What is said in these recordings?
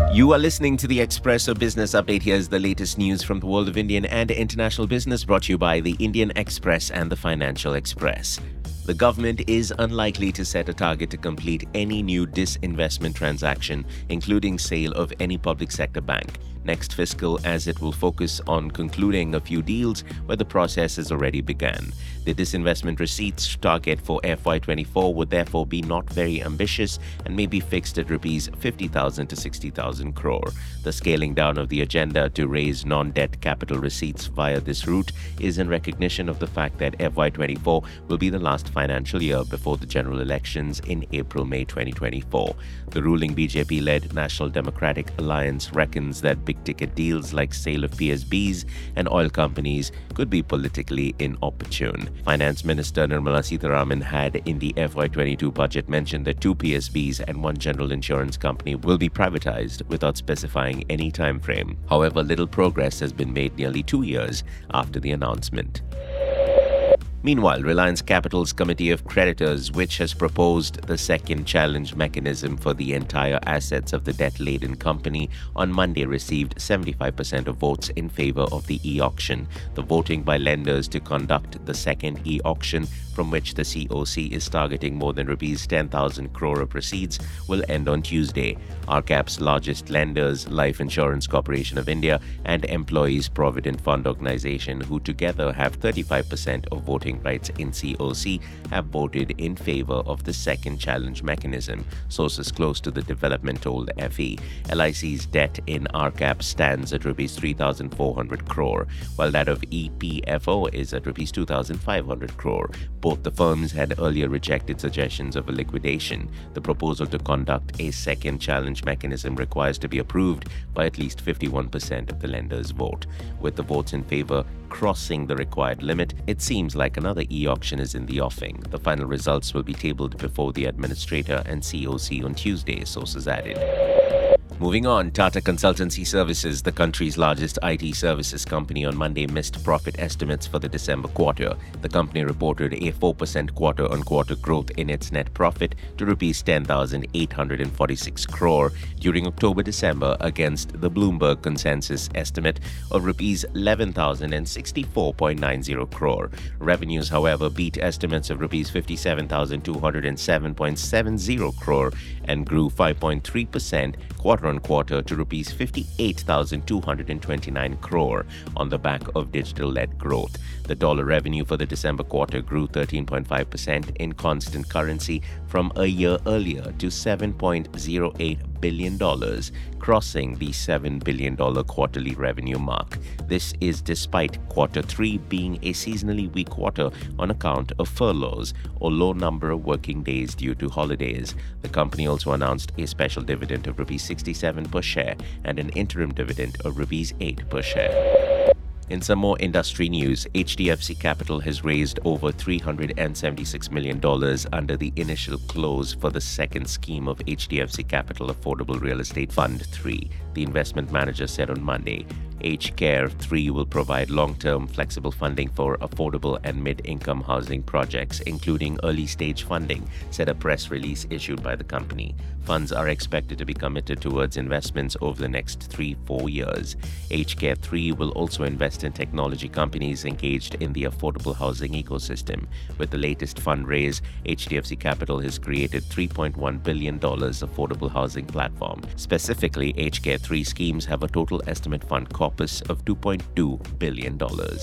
You are listening to the Expresso Business Update. Here's the latest news from the world of Indian and international business, brought to you by the Indian Express and the Financial Express. The government is unlikely to set a target to complete any new disinvestment transaction, including sale of any public sector bank, next fiscal, as it will focus on concluding a few deals where the process has already begun. The disinvestment receipts target for FY24 would therefore be not very ambitious and may be fixed at rupees 50,000 to 60,000 crore. The scaling down of the agenda to raise non-debt capital receipts via this route is in recognition of the fact that FY24 will be the last financial year before the general elections in April-May 2024. The ruling BJP-led National Democratic Alliance reckons that big-ticket deals like sale of PSBs and oil companies could be politically inopportune. Finance Minister Nirmala Sitharaman had in the FY22 budget mentioned that 2 PSBs and 1 general insurance company will be privatized without specifying any time frame. However, little progress has been made nearly 2 years after the announcement. Meanwhile, Reliance Capital's Committee of Creditors, which has proposed the second challenge mechanism for the entire assets of the debt-laden company, on Monday received 75% of votes in favor of the e-auction. The voting by lenders to conduct the second e-auction, from which the COC is targeting more than rupees 10,000 crore of proceeds, will end on Tuesday. RCAP's largest lenders, Life Insurance Corporation of India and Employees Provident Fund Organization, who together have 35% of voting rights in COC, have voted in favor of the second challenge mechanism. Sources close to the development told FE. LIC's debt in RCAP stands at rupees 3,400 crore, while that of EPFO is at rupees 2,500 crore. Both the firms had earlier rejected suggestions of a liquidation. The proposal to conduct a second challenge mechanism requires to be approved by at least 51% of the lenders' vote. With the votes in favor crossing the required limit, it seems like another e-auction is in the offing. The final results will be tabled before the administrator and COC on Tuesday, sources added. Moving on, Tata Consultancy Services, the country's largest IT services company, on Monday missed profit estimates for the December quarter. The company reported a 4% quarter-on-quarter growth in its net profit to rupees 10,846 crore during October-December against the Bloomberg consensus estimate of rupees 11,064.90 crore. Revenues, however, beat estimates of rupees 57,207.70 crore and grew 5.3% quarter-on-quarter to rupees 58,229 crore on the back of digital-led growth. The dollar revenue for the December quarter grew 13.5% in constant currency from a year earlier to $7.08 billion, crossing the $7 billion quarterly revenue mark. This is despite quarter 3 being a seasonally weak quarter on account of furloughs or low number of working days due to holidays. The company also announced a special dividend of rupees 67 per share and an interim dividend of rupees 8 per share. In some more industry news, HDFC Capital has raised over $376 million under the initial close for the second scheme of HDFC Capital Affordable Real Estate Fund 3, the investment manager said on Monday. HCare 3 will provide long-term flexible funding for affordable and mid-income housing projects, including early-stage funding, said a press release issued by the company. Funds are expected to be committed towards investments over the next 3-4 years. HCare 3 will also invest in technology companies engaged in the affordable housing ecosystem. With the latest fundraise, HDFC Capital has created $3.1 billion affordable housing platform. Specifically, HCare 3 schemes have a total estimate fund corpus of $2.2 billion.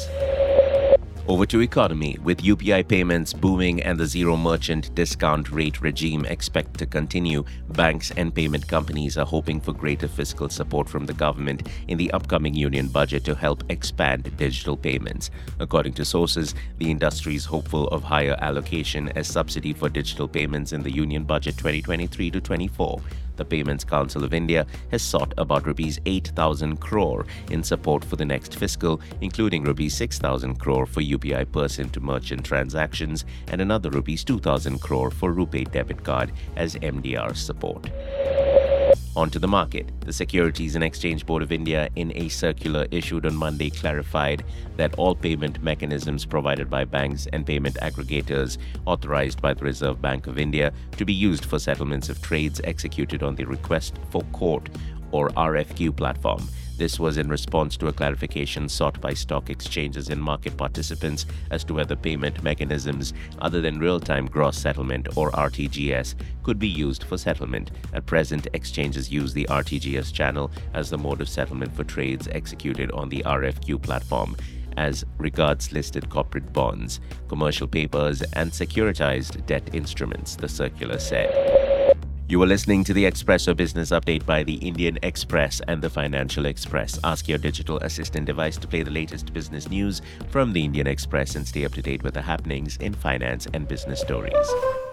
Over to economy. With UPI payments booming and the zero merchant discount rate regime expected to continue, banks and payment companies are hoping for greater fiscal support from the government in the upcoming union budget to help expand digital payments. According to sources, the industry is hopeful of higher allocation as subsidy for digital payments in the union budget 2023-24. The Payments Council of India has sought about rupees 8,000 crore in support for the next fiscal, including rupees 6,000 crore for UPI person-to-merchant transactions and another rupees 2,000 crore for RuPay debit card as MDR support. Onto the market. The Securities and Exchange Board of India, in a circular issued on Monday, clarified that all payment mechanisms provided by banks and payment aggregators authorized by the Reserve Bank of India to be used for settlements of trades executed on the request for court or RFQ platform. This was in response to a clarification sought by stock exchanges and market participants as to whether payment mechanisms other than real-time gross settlement or RTGS could be used for settlement. At present, exchanges use the RTGS channel as the mode of settlement for trades executed on the RFQ platform. As regards listed corporate bonds, commercial papers, and securitized debt instruments, the circular said. You are listening to the Expresso Business Update by the Indian Express and the Financial Express. Ask your digital assistant device to play the latest business news from the Indian Express and stay up to date with the happenings in finance and business stories.